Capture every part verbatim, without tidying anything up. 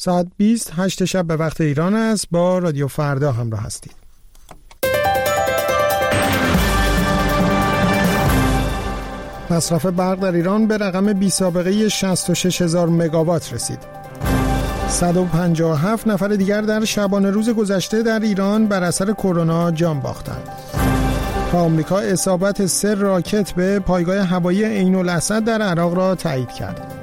ساعت بیست هشت شب به وقت ایران است. با رادیو فردا همراه هستید. مصرف برق در ایران به رقم بی سابقه شصت و شش هزار مگاوات رسید. صد و پنجاه و هفت نفر دیگر در شبانه روز گذشته در ایران بر اثر کرونا جان باختند. آمریکا اصابت سه راکت به پایگاه هوایی عین الاسد در عراق را تایید کرد.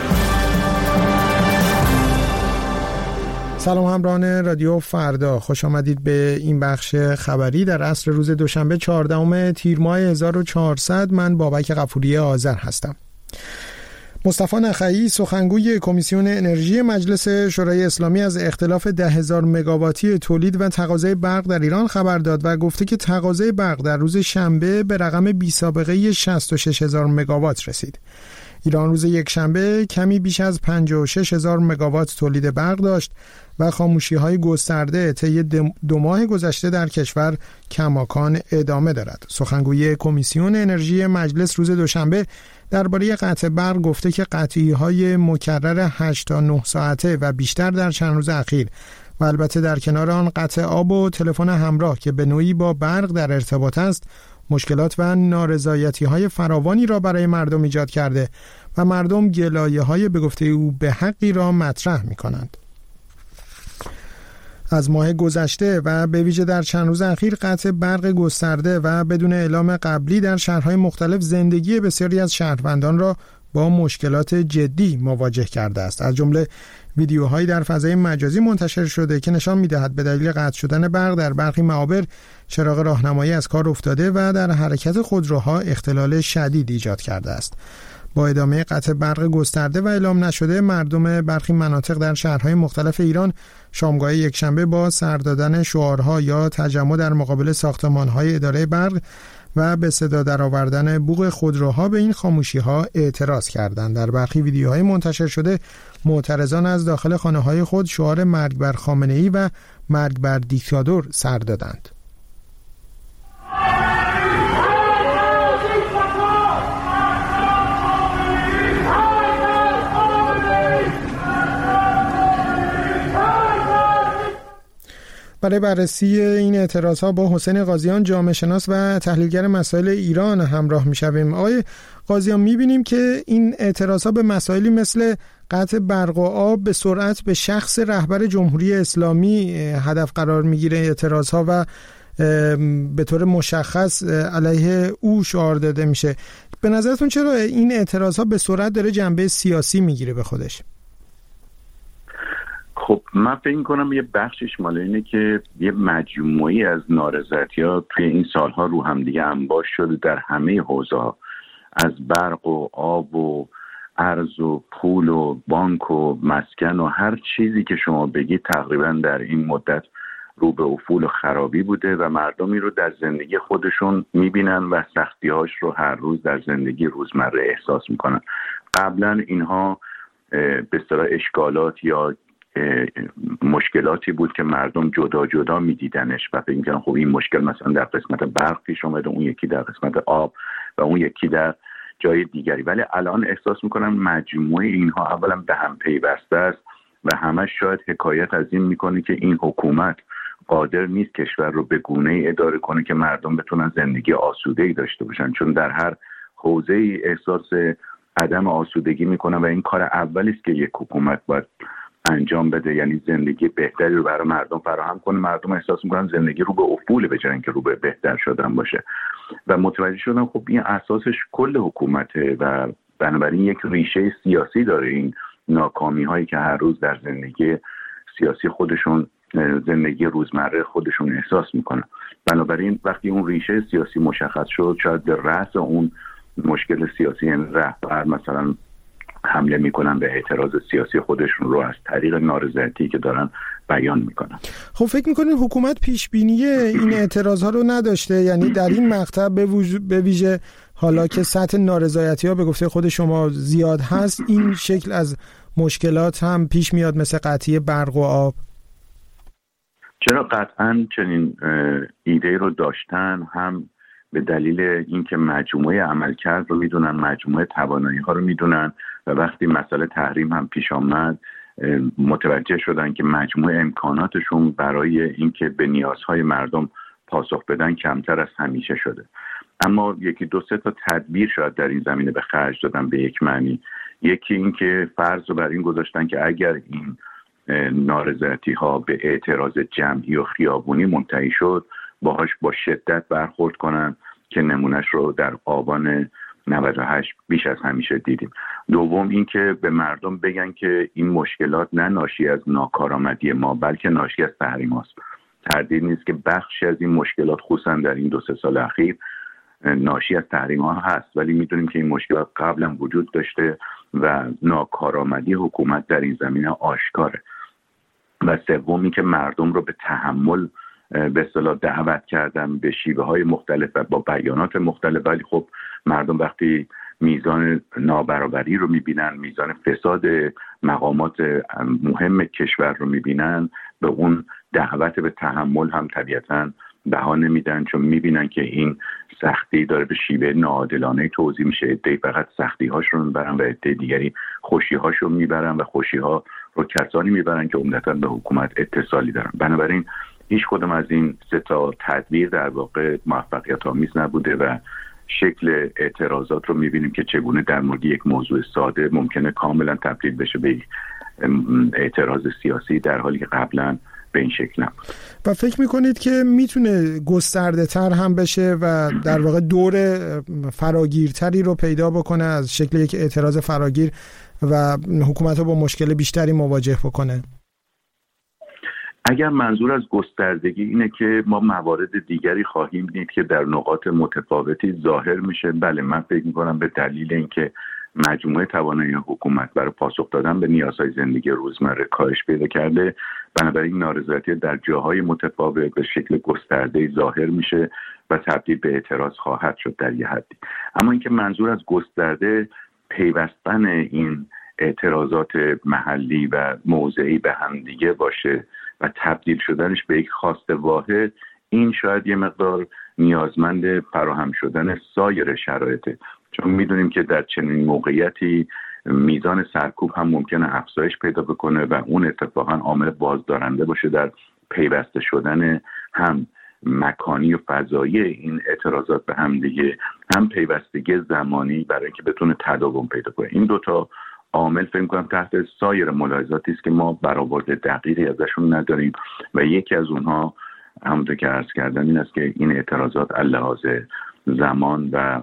سلام همراهان رادیو فردا، خوش آمدید به این بخش خبری در عصر روز دوشنبه چهاردهم تیر ماه هزار و چهارصد. من بابک غفوری آذر هستم. مصطفی نخعی سخنگوی کمیسیون انرژی مجلس شورای اسلامی از اختلاف ده هزار مگاواتی تولید و تقاضای برق در ایران خبر داد و گفته که تقاضای برق در روز شنبه به رقم بی سابقه شصت و شش هزار مگاوات رسید. ایران روز یک شنبه کمی بیش از پنجاه و شش هزار مگاوات تولید برق داشت و خاموشی‌های گسترده طی دو ماه گذشته در کشور کماکان ادامه دارد. سخنگوی کمیسیون انرژی مجلس روز دوشنبه درباره قطع برق گفته که قطعی‌های مکرر هشت تا نه ساعته و بیشتر در چند روز اخیر و البته در کنار آن قطع آب و تلفن همراه که به نوعی با برق در ارتباط است، مشکلات و نارضایتی‌های فراوانی را برای مردم ایجاد کرده و مردم گلایه‌های به گفته او به حقی را مطرح می‌کنند. از ماه گذشته و به ویژه در چند روز اخیر قطع برق گسترده و بدون اعلام قبلی در شهرهای مختلف زندگی بسیاری از شهروندان را با مشکلات جدی مواجه کرده است. از جمله ویدیوهایی در فضای مجازی منتشر شده که نشان می‌دهد به دلیل قطع شدن برق در برخی معابر چراغ راهنمایی از کار افتاده و در حرکت خودروها اختلال شدید ایجاد کرده است. با ادامه قطع برق گسترده و اعلام نشده، مردم برخی مناطق در شهرهای مختلف ایران شامگاه یکشنبه با سر دادن شعارها یا تجمع در مقابل ساختمان‌های اداره برق و به صدا درآوردن بوق خودروها به این خاموشی‌ها اعتراض کردند. در برخی ویدیوهای منتشر شده، معترضان از داخل خانه‌های خود شعار مرگ بر خامنه‌ای و مرگ بر دیکتاتور سر دادند. برای بررسی این اعتراضها با حسین قاضیان، جامعه شناس و تحلیلگر مسائل ایران همراه می‌شویم. آقای قاضیان، می‌بینیم که این اعتراضها به مسائلی مثل قطع برق و آب به سرعت به شخص رهبر جمهوری اسلامی هدف قرار می‌گیره، اعتراضها و به طور مشخص علیه او شعار داده میشه. به نظرتون چرا این اعتراضها به سرعت داره جنبه سیاسی می‌گیره به خودش؟ خب من فکر می‌کنم یه بخشش مال اینه که یه مجموعی از نارضایتی‌ها توی این سالها رو هم دیگه انباش شده در همه حوزه‌ها، از برق و آب و ارز و پول و بانک و مسکن و هر چیزی که شما بگید تقریبا در این مدت رو به افول و خرابی بوده و مردمی رو در زندگی خودشون می‌بینن و سختی‌هاش رو هر روز در زندگی روزمره احساس می‌کنن. قبلا اینها به اصطلاح اشکالات یا مشکلاتی بود که مردم جدا جدا میدیدنش و فکر می‌کردن خب این مشکل مثلا در قسمت برق پیش اومده، اون یکی در قسمت آب و اون یکی در جای دیگری، ولی الان احساس میکنن مجموعه اینها اولا به هم پیوسته است و همش شاید حکایت از این میکنه که این حکومت قادر نیست کشور رو به گونه‌ای اداره کنه که مردم بتونن زندگی آسوده‌ای داشته باشن، چون در هر حوزه‌ای احساس عدم آسودگی میکنه و این کار اولی است که یک حکومت باید انجام بده، یعنی زندگی بهتری رو برای مردم فراهم کنه. مردم احساس میکنن زندگی رو به افول به جای اینکه رو به بهتر شدن باشه و متوجه شدن خب این اساسش کل حکومته و بنابراین یک ریشه سیاسی داره این ناکامی هایی که هر روز در زندگی سیاسی خودشون، زندگی روزمره خودشون احساس میکنن. بنابراین وقتی اون ریشه سیاسی مشخص شد، شاید به رأس اون مشکل سیاسی یعنی رهبر مثلا حمله میکنن به اعتراض سیاسی خودشون رو از طریق نارضایتی که دارن بیان میکنن. خب فکر میکنین حکومت پیش بینی این اعتراض ها رو نداشته؟ یعنی در این مقطع به ویژه حالا که سطح نارضایتی ها به گفته خود شما زیاد هست، این شکل از مشکلات هم پیش میاد مثل قطعی برق و آب؟ چرا قطعا چنین ایده رو داشتن، هم به دلیل اینکه مجموعه عملکرد رو میدونن، مجموعه توانایی ها رو میدونن و وقتی مسئله تحریم هم پیش آمد متوجه شدن که مجموع امکاناتشون برای اینکه به نیازهای مردم پاسخ بدن کمتر از همیشه شده. اما یکی دو سه تا تدبیر شاید در این زمینه به خرج دادن به یک معنی. یکی این که فرض رو بر این گذاشتن که اگر این نارضایتی ها به اعتراض جمعی و خیابونی منتهی شد باهاش با شدت برخورد کنن که نمونهش رو در آبان نود و هشت بیش از همیشه دیدیم. دوم این که به مردم بگن که این مشکلات نه ناشی از ناکارآمدی ما بلکه ناشی از تحریم هاست. تردید نیست که بخشی از این مشکلات خصوصا در این دو سه سال اخیر ناشی از تحریم ها هست، ولی میدونیم که این مشکلات قبلا وجود داشته و ناکارآمدی حکومت در این زمینه آشکاره. و سومی که مردم رو به تحمل به اصطلاح دعوت کردن به شیوه های مختلف و با بیانات مختلف، ولی خب مردم وقتی میزان نابرابری رو میبینن، میزان فساد مقامات مهم کشور رو میبینن، به اون دعوت به تحمل هم طبیعتاً بهانه میدن، چون میبینن که این سختی داره به شیوه ناعادلانه توزیع میشه. عده‌ای فقط سختی هاش رو میبرن و عده دیگری خوشی هاش رو میبرن و خوشی ها رو کسانی میبرن که عمدتاً به حکومت اتصالی دارن. بنابراین هیچ کدوم از این سه تا تدبیر در واقع موفقیت آمیز نبوده و شکل اعتراضات رو میبینیم که چگونه در مورد یک موضوع ساده ممکنه کاملا تبدیل بشه به اعتراض سیاسی، در حالی که قبلا به این شکل نبود. و فکر میکنید که میتونه گسترده تر هم بشه و در واقع دور فراگیرتری رو پیدا بکنه از شکل یک اعتراض فراگیر و حکومت رو با مشکل بیشتری مواجه بکنه؟ اگر منظور از گستردگی اینه که ما موارد دیگری خواهیم دید که در نقاط متفاوتی ظاهر میشه، بله من فکر میکنم به دلیل اینکه مجموعه توانایی حکومت برای پاسخ دادن به نیازهای زندگی روزمره کاهش پیدا کرده، بنابراین نارضایتی در جاهای متفاوت به شکل گسترده ظاهر میشه و تبدیل به اعتراض خواهد شد در یه حدی. اما اینکه منظور از گسترده پیوستن این اعتراضات محلی و موضعی به هم دیگه باشه و تبدیل شدنش به یک خواست واحد، این شاید یه مقدار نیازمند فراهم شدن سایر شرایطه، چون میدونیم که در چنین موقعیتی میزان سرکوب هم ممکنه افزایش پیدا بکنه و اون اتفاقا عامل بازدارنده باشه در پیوسته شدن هم مکانی و فضایی این اعتراضات به هم دیگه، هم پیوستگی زمانی برای اینکه بتونه تداوم پیدا کنه. این دوتا عامل فکر می‌کنم تحت سایر ملاحظاتی است که ما برآورد دقیقی ازشون نداریم و یکی از اونها همونطور که عرض کردم این است که این اعتراضات لحاظ زمان و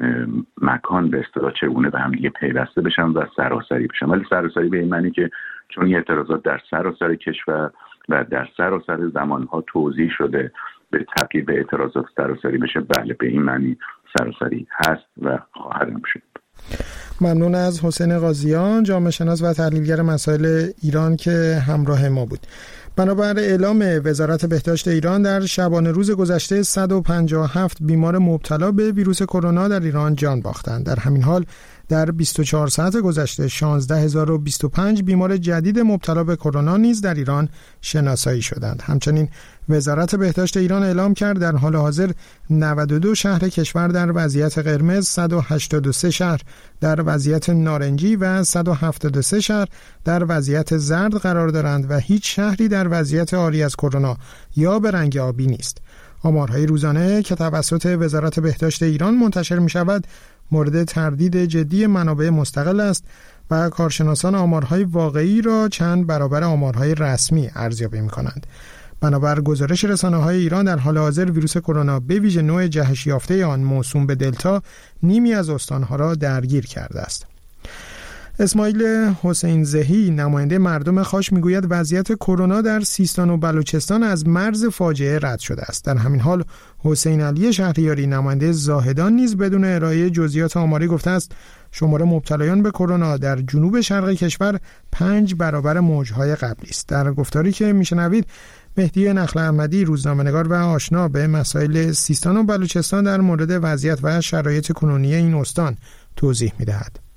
مکان به اصطلاح چگونه به هم دیگه پیوسته بشن و سراسری بشن. ولی سراسری به این معنی که چون این اعتراضات در سراسر کشور و در سراسر زمانها توزیع شده به تبدیل به اعتراضات سراسری بشه، بله به این معنی سراسری هست و خواهد هم شد. ممنون از حسین قاضیان، جامعه شناس و تحلیلگر مسائل ایران که همراه ما بود. بنابر اعلام وزارت بهداشت ایران در شبانه روز گذشته صد و پنجاه و هفت بیمار مبتلا به ویروس کرونا در ایران جان باختند. در همین حال در بیست و چهار ساعت گذشته شانزده هزار و بیست و پنج بیمار جدید مبتلا به کرونا نیز در ایران شناسایی شدند. همچنین وزارت بهداشت ایران اعلام کرد در حال حاضر نود و دو شهر کشور در وضعیت قرمز، صد و هشتاد و سه شهر در وضعیت نارنجی و صد و هفتاد و سه شهر در وضعیت زرد قرار دارند و هیچ شهری در وضعیت عالی از کرونا یا به رنگ آبی نیست. آمارهای روزانه که توسط وزارت بهداشت ایران منتشر می شود مورد تردید جدی منابع مستقل است و کارشناسان آمارهای واقعی را چند برابر آمارهای رسمی ارزیابی می کنند. بنابر گزارش رسانه‌های ایران در حال حاضر ویروس کرونا به ویژه نوع جهش یافته آن موسوم به دلتا نیمی از استانها را درگیر کرده است. اسماعیل حسین زهی نماینده مردم خاش میگوید وضعیت کرونا در سیستان و بلوچستان از مرز فاجعه رد شده است. در همین حال حسین علی شهریاری نماینده زاهدان نیز بدون ارائه جزئیات آماری گفته است شمار مبتلایان به کرونا در جنوب شرق کشور پنج برابر موجهای قبلی است. در گفتاری که میشنوید مهدی نخل احمدی روزنامه‌نگار و آشنا به مسائل سیستان و بلوچستان در مورد وضعیت و شرایط کنونی این استان توضیح می‌دهد.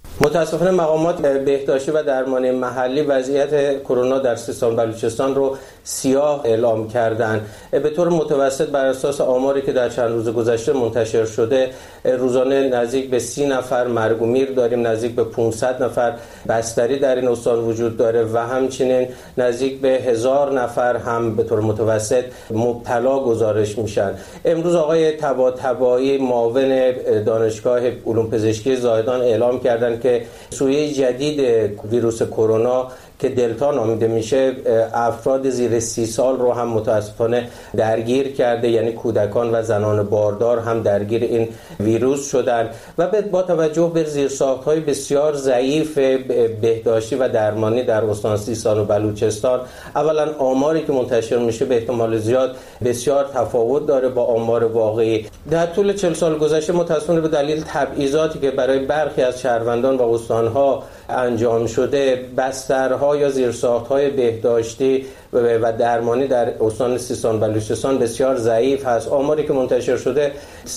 متاسفانه مقامات بهداشتی و درمانی محلی وضعیت کرونا در سیستان بلوچستان رو سیاه اعلام کردن. به طور متوسط بر اساس آماری که در چند روز گذشته منتشر شده، روزانه نزدیک به سی نفر مرگ و میر داریم، نزدیک به پانصد نفر بستری در این استان وجود داره و همچنین نزدیک به هزار نفر هم به طور متوسط مبتلا گزارش میشن. امروز آقای طباطبایی معاون دانشگاه علوم پزشکی زاهدان اعلام کردند که سویه جدید ویروس کرونا که دلتا نامیده میشه افراد زیر سی سال رو هم متاسفانه درگیر کرده، یعنی کودکان و زنان باردار هم درگیر این ویروس شدن و با توجه به زیرساخت‌های بسیار ضعیف بهداشتی و درمانی در استان سیستان و بلوچستان، اولا آماری که منتشر میشه به احتمال زیاد بسیار تفاوت داره با آمار واقعی. در طول چهل سال گذشته متاسفانه به دلیل تبعیضاتی که برای برخی از شهروندان و استان‌ها انجام شده، بسترها یا زیرساخت‌های بهداشتی و درمانی در استان سیستان بلوچستان بسیار ضعیف هست. آماری که منتشر شده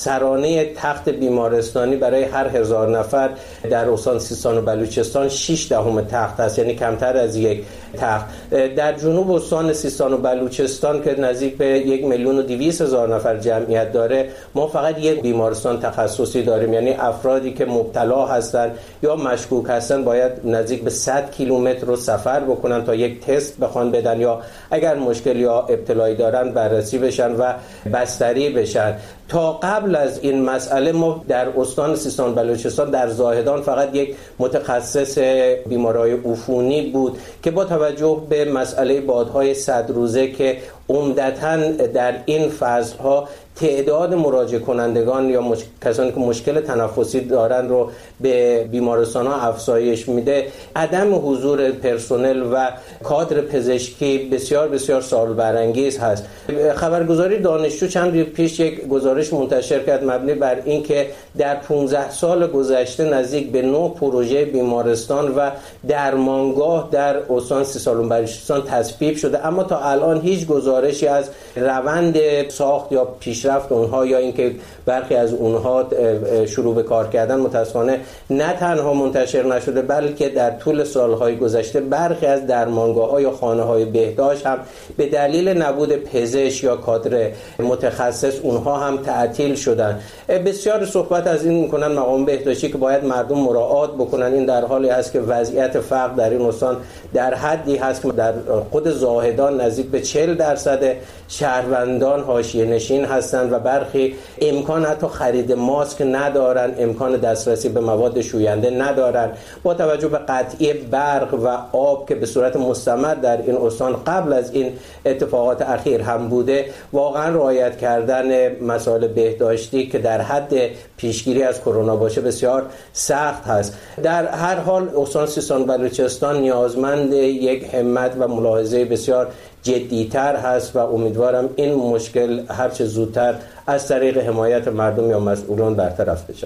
سرانه تخت بیمارستانی برای هر هزار نفر در استان سیستان و بلوچستان شش دهم تخت است، یعنی کمتر از یک تخت. در جنوب استان سیستان و بلوچستان که نزدیک به یک میلیون و دویست هزار نفر جمعیت داره، ما فقط یک بیمارستان تخصصی داریم، یعنی افرادی که مبتلا هستند یا مشکوک هستند باید نزدیک به صد کیلومتر رو سفر بکنن تا یک تست بخوان بدن یا اگر مشکل یا ابتلایی دارن بررسی بشن و بستری بشن. تا قبل از این مسئله ما در استان سیستان بلوچستان در زاهدان فقط یک متخصص بیماری‌های عفونی بود که با توجه به مسئله بادهای صد روزه که عمدتاً در این فصل‌ها تعداد مراجعه کنندگان یا مش... کسانی که مشکل تنفسی دارن رو به بیمارستان‌ها افزایش میده، عدم حضور پرسنل و کادر پزشکی بسیار بسیار سوال برانگیز هست. خبرگزاری دانشجو چند روز پیش یک گزارش منتشر کرد مبنی بر اینکه در پانزده سال گذشته نزدیک به نه پروژه بیمارستان و درمانگاه در استان سیستان و بلوچستان تصویب شده، اما تا الان هیچ گزارشی از روند ساخت یا پیشرفت اونها یا اینکه برخی از اونها شروع به کار کردن متاسفانه نه تنها منتشر نشده، بلکه در طول سالهای گذشته برخی از درمانگاه‌ها یا خانه‌های بهداشت هم به دلیل نبود پزشک یا کادر متخصص اونها هم تعطیل شدن. بسیار صحبت از این میکنن مقام بهداشتی که باید مردم مراعات بکنن. این در حالی است که وضعیت فقر در این استان در حدی هست که در خود زاهدان نزدیک به چهل درصد شهروندان حاشیه نشین هستند و برخی امکان حتی خرید ماسک ندارن، امکان دسترسی به مواد شوینده ندارن. با توجه به قطعی برق و آب که به صورت مستمر در این استان قبل از این اتفاقات اخیر هم بوده، واقعا رعایت کردن مسائل بهداشتی که در حد پیشگیری از کرونا باشه بسیار سخت هست. در هر حال استان سیستان بلوچستان نیازمند یک همت و ملاحظه بسیار جدی‌تر هست و امیدوارم این مشکل هرچه زودتر از طریق حمایت مردم یا مسئولان برطرف بشه.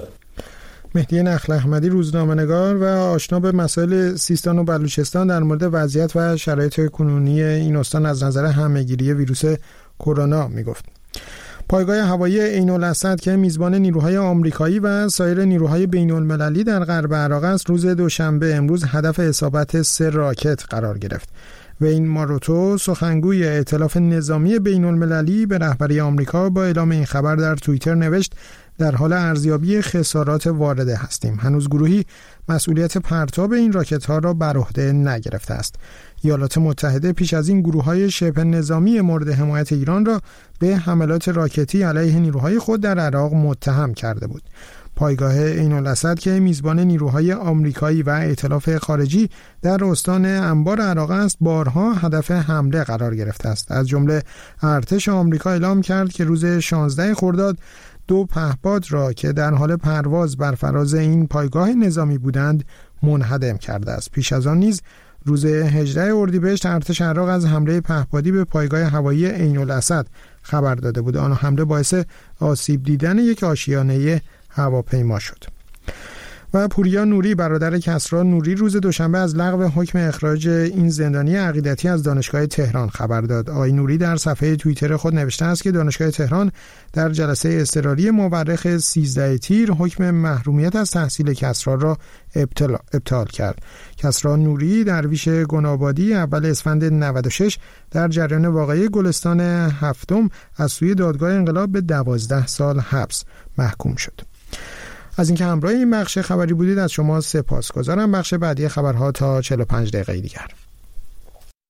مهدی نخل احمدی، روزنامه‌نگار و آشنا به مسائل سیستان و بلوچستان، در مورد وضعیت و شرایط کنونی این استان از نظر همه‌گیری ویروس کرونا میگفت. پایگاه هوایی عین‌الاسد که میزبان نیروهای آمریکایی و سایر نیروهای بین‌المللی در غرب عراق است، روز دوشنبه امروز هدف اصابت سه راکت قرار گرفت. وین ماروتو، سخنگوی ائتلاف نظامی بین‌المللی به رهبری آمریکا، با اعلام این خبر در توییتر نوشت: در حال ارزیابی خسارات وارده هستیم. هنوز گروهی مسئولیت پرتاب این راکت‌ها را بر عهده نگرفته است. ایالات متحده پیش از این گروه‌های شبه نظامی مورد حمایت ایران را به حملات راکتی علیه نیروهای خود در عراق متهم کرده بود. پایگاه عین‌الاسد که میزبان نیروهای آمریکایی و ائتلاف خارجی در استان انبار عراق است، بارها هدف حمله قرار گرفته است. از جمله ارتش آمریکا اعلام کرد که روز شانزده خرداد دو پهپاد را که در حال پرواز بر فراز این پایگاه نظامی بودند منهدم کرده است. پیش از آن نیز روز هجدهم اردیبهشت ارتش عراق از حمله پهپادی به پایگاه هوایی عین‌الاسد خبر داده بود. آن حمله باعث آسیب دیدن یک آشیانه هواپیما شد. و پوریا نوری برادر کسری نوری روز دوشنبه از لغو حکم اخراج این زندانی عقیدتی از دانشگاه تهران خبر داد. آقای نوری در صفحه توییتر خود نوشته است که دانشگاه تهران در جلسه اضطراری مورخ سیزده تیر حکم محرومیت از تحصیل کسری را ابطال, ابطال کرد. کسری نوری درویش گنابادی اول اسفند نود و شش در جریان واقعه گلستان هفتم از سوی دادگاه انقلاب به دوازده سال حبس محکوم شد. از اینکه همراه این بخش خبری بودید از شما سپاسگزارم. بخش بعدی خبرها تا چهل و پنج دقیقه دیگر.